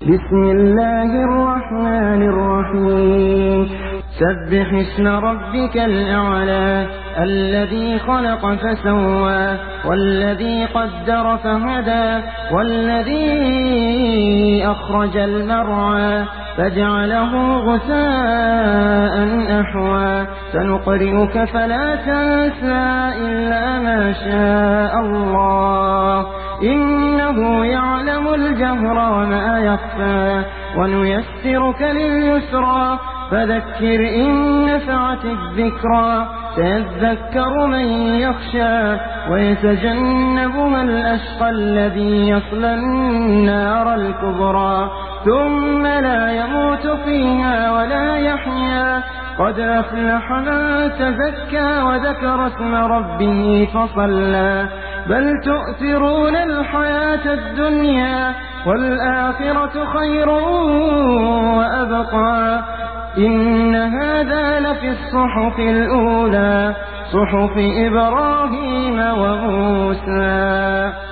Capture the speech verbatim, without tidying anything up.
بسم الله الرحمن الرحيم سبح اسم ربك الأعلى الذي خلق فسوى والذي قدر فهدى والذي أخرج المرعى فجعله غثاء أحوى سنقرئك فلا تنسى إلا ما شاء الله إنه يعلم الجهر وما يخفى ونيسرك لليسرى فذكر إن نفعت الذكرى سيذكر من يخشى ويتجنبها الأشقى الذي يصلى النار الكبرى ثم لا يموت فيها ولا يحيا قد أفلح من تزكى وذكر اسم ربه فصلى بل تؤثرون الحياة الدنيا والآخرة خير وأبقى إن هذا لفي الصحف الأولى صحف إبراهيم وموسى.